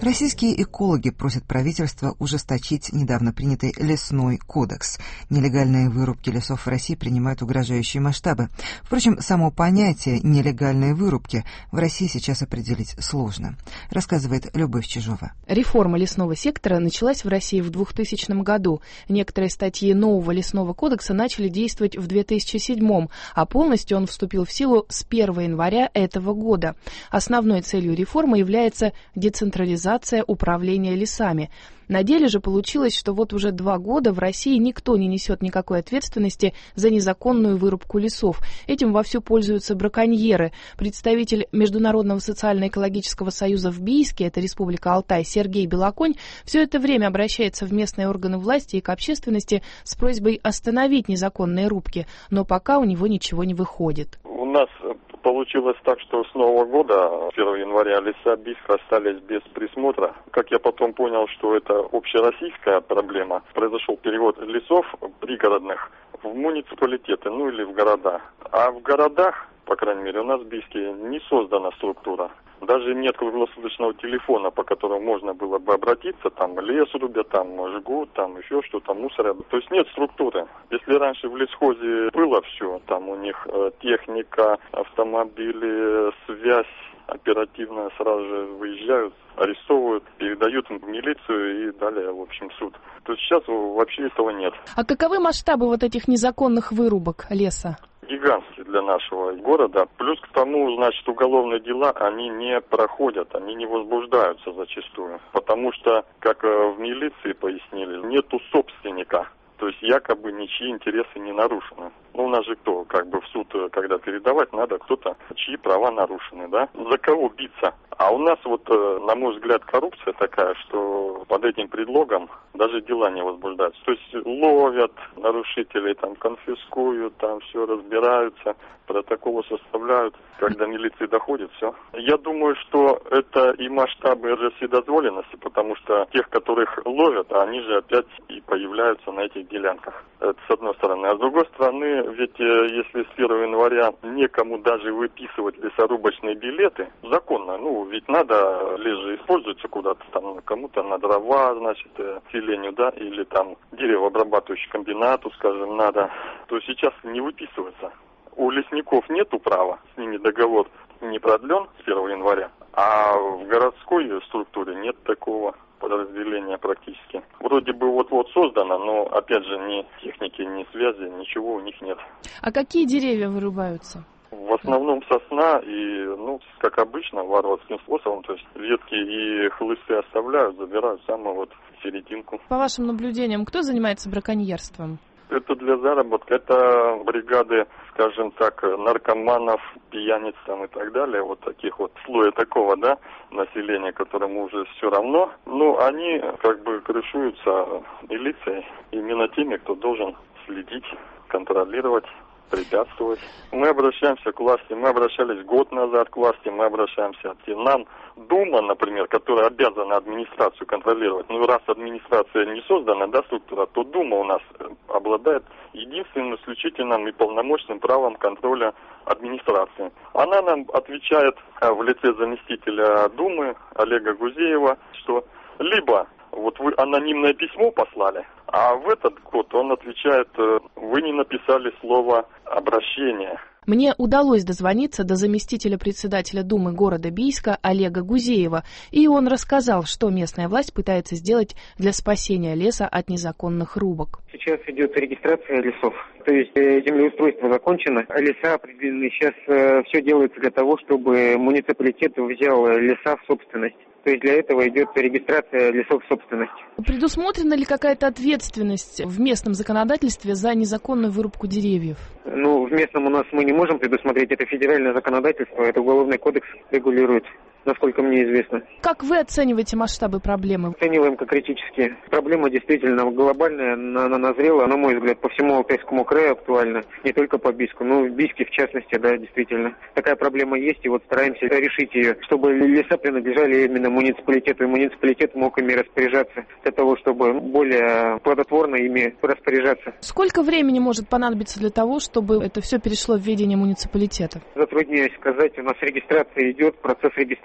Российские экологи просят правительства ужесточить недавно принятый лесной кодекс. Нелегальные вырубки лесов в России принимают угрожающие масштабы. Впрочем, само понятие «нелегальные вырубки» в России сейчас определить сложно, рассказывает Любовь Чижова. Реформа лесного сектора началась в России в 2000 году. Некоторые статьи нового лесного кодекса начали действовать в 2007, а полностью он вступил в силу с 1 января этого года. Основной целью реформы является децентрализация управления лесами. На деле же получилось, что вот уже 2 года в России никто не несет никакой ответственности за незаконную вырубку лесов. Этим вовсю пользуются браконьеры. Представитель Международного социально-экологического союза в Бийске, это Республика Алтай, Сергей Белоконь, все это время обращается в местные органы власти и к общественности с просьбой остановить незаконные рубки, но пока у него ничего не выходит. У нас получилось так, что с Нового года, 1 января, леса Бийска остались без присмотра. Как я потом понял, что это общероссийская проблема, произошел перевод лесов пригородных в муниципалитеты, или в города. А в городах, по крайней мере, у нас в Бийске не создана структура. Даже нет круглосуточного телефона, по которому можно было бы обратиться, там лес рубят, там жгут, там еще что-то, мусорят. То есть нет структуры. Если раньше в лесхозе было все, там у них техника, автомобили, связь, оперативно сразу же выезжают, арестовывают, передают в милицию и далее, в общем, суд. То есть сейчас вообще этого нет. А каковы масштабы вот этих незаконных вырубок леса? Гигантские для нашего города. Плюс к тому, значит, уголовные дела, они не проходят, они не возбуждаются зачастую. Потому что, как в милиции пояснили, нету собственника. То есть якобы ничьи интересы не нарушены. У нас же кто, в суд, когда передавать, надо кто-то, чьи права нарушены, да? За кого биться? А у нас на мой взгляд, коррупция такая, что под этим предлогом даже дела не возбуждаются. То есть ловят нарушителей, конфискуют, все разбираются, протоколы составляют. Когда милиции доходит, все. Я думаю, что это и масштабы вседозволенности, потому что тех, которых ловят, они же опять и появляются на этих делянках. Это с одной стороны. А с другой стороны, ведь если с 1 января некому даже выписывать лесорубочные билеты, законно, ведь надо, лес же используется куда-то, кому-то на дрова, селению, да, или деревообрабатывающий комбинату, скажем, надо, то сейчас не выписывается. У лесников нету права, с ними договор не продлен с 1 января, а в городской структуре нет такого подразделения практически. Вроде бы вот создано, но опять же ни техники, ни связи, ничего у них нет. А какие деревья вырубаются? В основном сосна и, как обычно, варварским способом, то есть ветки и хлысты оставляют, забирают самую серединку. По вашим наблюдениям, кто занимается браконьерством? Это для заработка, это бригады, скажем так, наркоманов, пьяниц и так далее, таких слоя такого, да, населения, которому уже все равно, но они крышуются милицией, именно теми, кто должен следить, контролировать, препятствовать. Мы обращаемся к власти, мы обращались год назад к власти, мы обращаемся к нам. Дума, например, которая обязана администрацию контролировать, раз администрация не создана, да, структура, то Дума у нас обладает единственным, исключительным и полномочным правом контроля администрации. Она нам отвечает в лице заместителя Думы Олега Гузеева, что либо вы анонимное письмо послали, а в этот год он отвечает, вы не написали слово «обращение». Мне удалось дозвониться до заместителя председателя Думы города Бийска Олега Гузеева, и он рассказал, что местная власть пытается сделать для спасения леса от незаконных рубок. Сейчас идет регистрация лесов, то есть землеустройство закончено, леса определены. Сейчас все делается для того, чтобы муниципалитет взял леса в собственность. То есть для этого идет регистрация лесов в собственность. Предусмотрена ли какая-то ответственность в местном законодательстве за незаконную вырубку деревьев? В местном у нас мы не можем предусмотреть. Это федеральное законодательство, это уголовный кодекс регулирует, насколько мне известно. Как вы оцениваете масштабы проблемы? Оцениваем как критические. Проблема действительно глобальная, она назрела, на мой взгляд, по всему Алтайскому краю актуальна, не только по Бийску, но и в Бийске в частности, да, действительно. Такая проблема есть, и стараемся решить ее, чтобы леса принадлежали именно муниципалитету, и муниципалитет мог ими распоряжаться, для того, чтобы более плодотворно ими распоряжаться. Сколько времени может понадобиться для того, чтобы это все перешло в ведение муниципалитета? Затрудняюсь сказать, у нас регистрация идет, процесс регистрации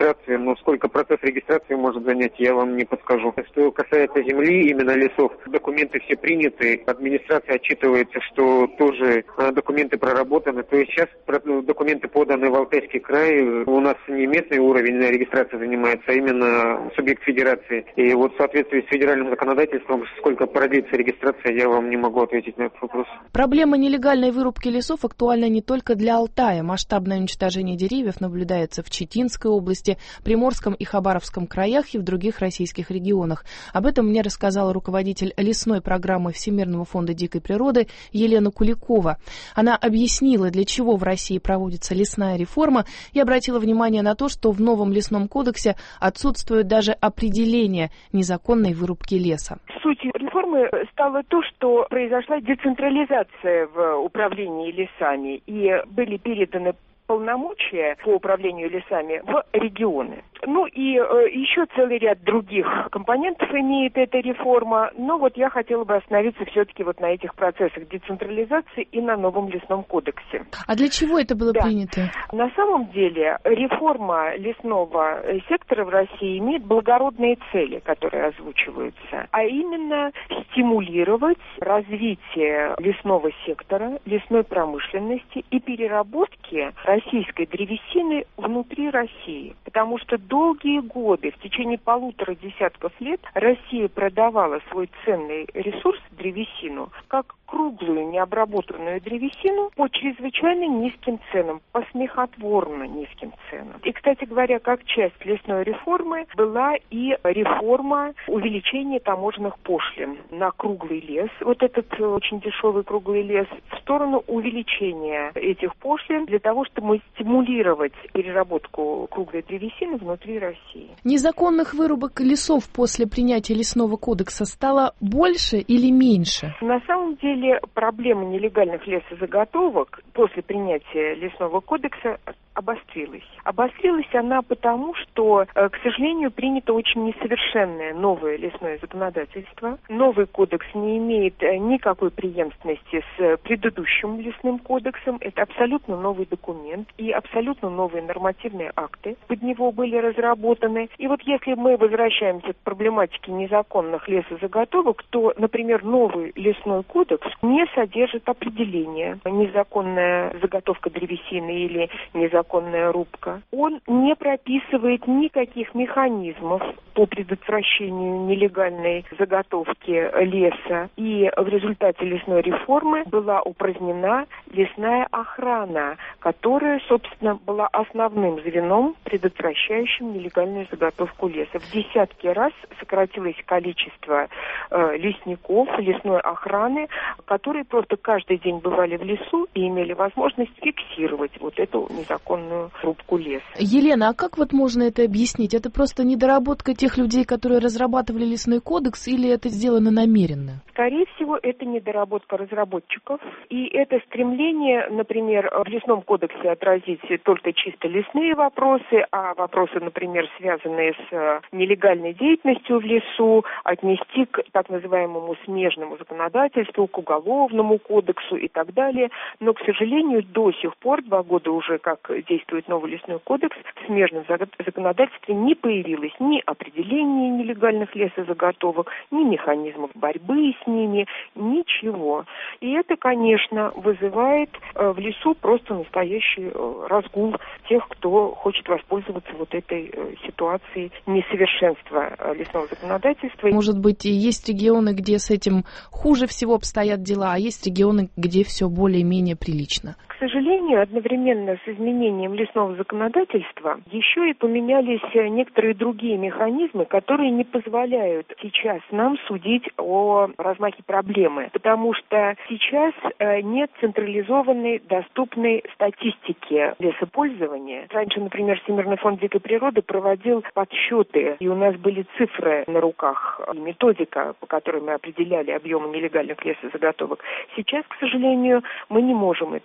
регистрации, но сколько процесс регистрации может занять, я вам не подскажу. Что касается земли, именно лесов, документы все приняты, администрация отчитывается, что тоже документы проработаны. То есть сейчас документы поданы в Алтайский край, у нас не местный уровень регистрации занимается, а именно субъект федерации. И вот в соответствии с федеральным законодательством, сколько продлится регистрация, я вам не могу ответить на этот вопрос. Проблема нелегальной вырубки лесов актуальна не только для Алтая. Масштабное уничтожение деревьев наблюдается в Читинской области, Приморском и Хабаровском краях и в других российских регионах. Об этом мне рассказала руководитель лесной программы Всемирного фонда дикой природы Елена Куликова. Она объяснила, для чего в России проводится лесная реформа, и обратила внимание на то, что в новом лесном кодексе отсутствует даже определение незаконной вырубки леса. Сутью реформы стало то, что произошла децентрализация в управлении лесами, и были переданы полномочия по управлению лесами в регионы. Ну и еще целый ряд других компонентов имеет эта реформа, но вот я хотела бы остановиться все-таки вот на этих процессах децентрализации и на новом лесном кодексе. А для чего это было принято? На самом деле реформа лесного сектора в России имеет благородные цели, которые озвучиваются, а именно стимулировать развитие лесного сектора, лесной промышленности и переработки российской древесины внутри России, потому что долгие годы, в течение 1,5 десятков лет, Россия продавала свой ценный ресурс, древесину, как круглую необработанную древесину по чрезвычайно низким ценам, по смехотворно низким ценам. И, кстати говоря, как часть лесной реформы была и реформа увеличения таможенных пошлин на круглый лес, вот этот очень дешевый круглый лес, в сторону увеличения этих пошлин для того, чтобы стимулировать переработку круглой древесины внутри России. Незаконных вырубок лесов после принятия лесного кодекса стало больше или меньше? На самом деле проблема нелегальных лесозаготовок после принятия лесного кодекса обострилась. Обострилась она потому, что, к сожалению, принято очень несовершенное новое лесное законодательство. Новый кодекс не имеет никакой преемственности с предыдущим лесным кодексом. Это абсолютно новый документ и абсолютно новые нормативные акты под него были разработаны. И вот если мы возвращаемся к проблематике незаконных лесозаготовок, то, например, новый лесной кодекс не содержит определения незаконная заготовка древесины или незаконная рубка. Он не прописывает никаких механизмов по предотвращению нелегальной заготовки леса. И в результате лесной реформы была упразднена лесная охрана, которая, собственно, была основным звеном, предотвращающим нелегальную заготовку леса. В десятки раз сократилось количество лесников, лесной охраны, которые просто каждый день бывали в лесу и имели возможность фиксировать вот эту незаконную рубку леса. Елена, а как вот можно это объяснить? Это просто недоработка тех людей, которые разрабатывали лесной кодекс, или это сделано намеренно? Скорее всего, это недоработка разработчиков, и это стремление, например, в лесном кодексе отразить только чисто лесные вопросы, а вопросы, например, связанные с нелегальной деятельностью в лесу, отнести к так называемому смежному законодательству, к уголовному кодексу и так далее. Но, к сожалению, до сих пор, 2 года уже как действует новый лесной кодекс, в смежном законодательстве не появилось ни определения нелегальных лесозаготовок, ни механизмов борьбы с ними, ничего. И это, конечно, вызывает в лесу просто настоящий разгул тех, кто хочет воспользоваться вот этой ситуацией несовершенства лесного законодательства. Может быть, и есть регионы, где с этим хуже всего обстоят дела, а есть регионы, где все более-менее прилично? К сожалению, одновременно с изменением лесного законодательства еще и поменялись некоторые другие механизмы, которые не позволяют сейчас нам судить о размахе проблемы, потому что сейчас нет централизованной, доступной статистики лесопользования. Раньше, например, Всемирный фонд дикой природы проводил подсчеты, и у нас были цифры на руках, и методика, по которой мы определяли объемы нелегальных лесозаготовок. Сейчас, к сожалению, мы не можем этого делать,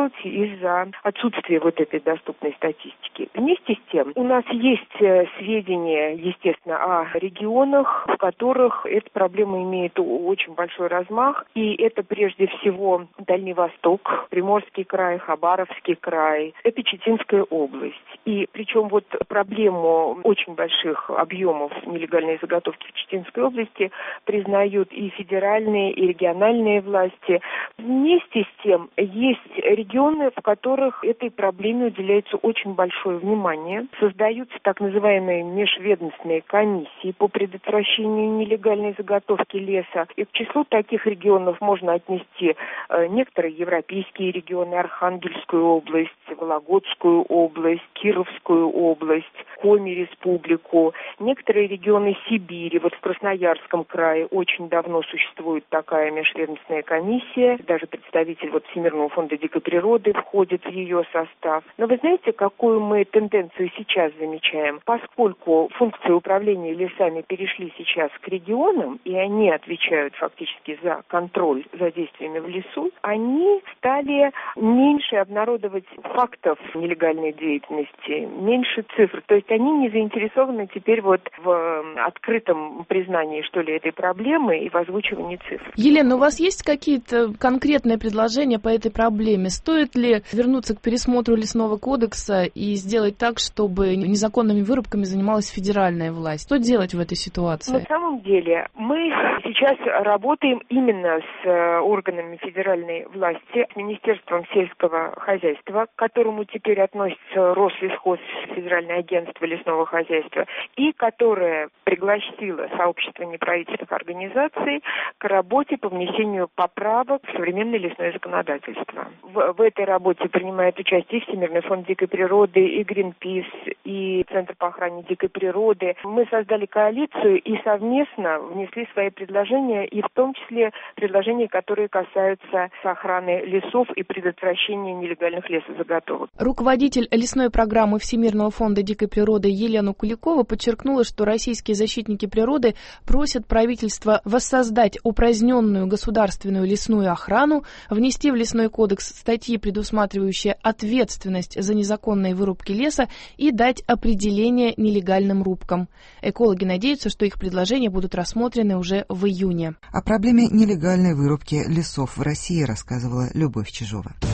делать из-за отсутствия вот этой доступной статистики. Вместе с тем, у нас есть сведения, естественно, о регионах, в которых эта проблема имеет очень большой размах, и это прежде всего Дальний Восток, Приморский край, Хабаровский край, это Читинская область. И причем вот проблему очень больших объемов нелегальной заготовки в Читинской области признают и федеральные, и региональные власти. Вместе с тем есть регионы, в которых этой проблеме уделяется очень большое внимание. Создаются так называемые межведомственные комиссии по предотвращению нелегальной заготовки леса. И к числу таких регионов можно отнести некоторые европейские регионы, Архангельскую область, Вологодскую область, Кировскую область, Коми республику, некоторые регионы Сибири. Вот в Красноярском крае очень давно существует такая межведомственная комиссия, даже представитель вот Всемирного фонда дикой природы входит в ее состав. Но вы знаете, какую мы тенденцию сейчас замечаем? Поскольку функции управления лесами перешли сейчас к регионам, и они отвечают фактически за контроль за действиями в лесу, они стали меньше обнародовать фактов нелегальной деятельности, меньше цифр. То есть они не заинтересованы теперь вот в открытом признании, что ли, этой проблемы и в озвучивании цифр. Елена, у вас есть какие-то конкретные предложения по этой проблеме? Стоит ли вернуться к пересмотру лесного кодекса и сделать так, чтобы незаконными вырубками занималась федеральная власть? Что делать в этой ситуации? На самом деле мы сейчас работаем именно с органами федеральной власти, с Министерством сельского хозяйства, к которому теперь относится Рослесхоз, Федеральное агентство лесного хозяйства, и которое пригласило сообщество неправительственных организаций к работе по внесению поправок в современное лесное законодательство. В этой работе принимает участие и Всемирный фонд дикой природы, и Гринпис, и Центр по охране дикой природы. Мы создали коалицию и совместно внесли свои предложения, и в том числе предложения, которые касаются охраны лесов и предотвращения нелегальных лесозаготовок. Руководитель лесной программы Всемирного фонда дикой природы Елена Куликова подчеркнула, что российские защитники природы просят правительство воссоздать упраздненную государственную лесную охрану, внести в лесной кодекс статьи, предусматривающие ответственность за незаконные вырубки леса, и дать определение нелегальным рубкам. Экологи надеются, что их предложения будут рассмотрены уже в июне. О проблеме нелегальной вырубки лесов в России рассказывала Любовь Чижова.